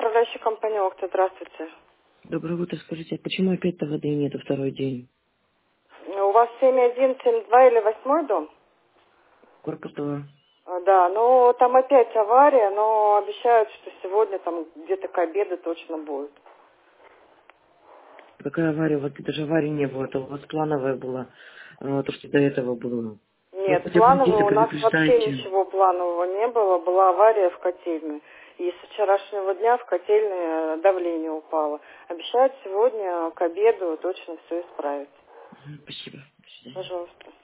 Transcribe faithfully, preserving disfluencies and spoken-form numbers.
управляющая компания «Окта». Здравствуйте. Доброе утро. Скажите, а почему опять-то воды нету второй день? У вас семь один семь два или восьмой дом? Корпус два. А, Да, но там опять авария, но обещают, что сегодня там где-то к обеду точно будет. Какая авария? Вот даже аварии не было. Это у вас плановая была. а, То, что до этого было. Ну, Нет, хотя бы планового где-то у нас вообще предупреждайте. ничего планового не было. Была авария в котельной. И с вчерашнего дня в котельной давление упало. Обещают сегодня к обеду точно все исправить. Мгм, Спасибо. До свидания. Пожалуйста.